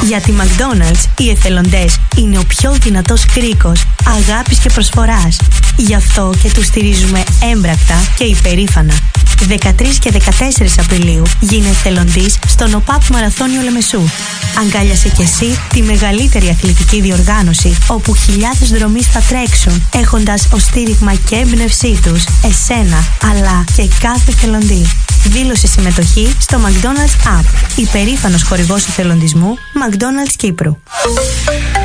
Γιατί McDonald's οι εθελοντές είναι ο πιο δυνατός κρίκος αγάπης και προσφοράς. Γι' αυτό και τους στηρίζουμε έμπρακτα και υπερήφανα. 13 και 14 Απριλίου γίνε εθελοντής στον ΟΠΑΠ Μαραθώνιο Λεμεσού. Αγκάλιασε κι εσύ τη μεγαλύτερη αθλητική διοργάνωση, όπου χιλιάδες δρομείς θα τρέξουν, έχοντας ως στήριγμα και έμπνευσή τους εσένα, αλλά και κάθε εθελοντή. Δήλωσε συμμετοχή στο McDonald's App, υπερήφανος χορηγός εθελοντισμού McDonald's Κύπρου.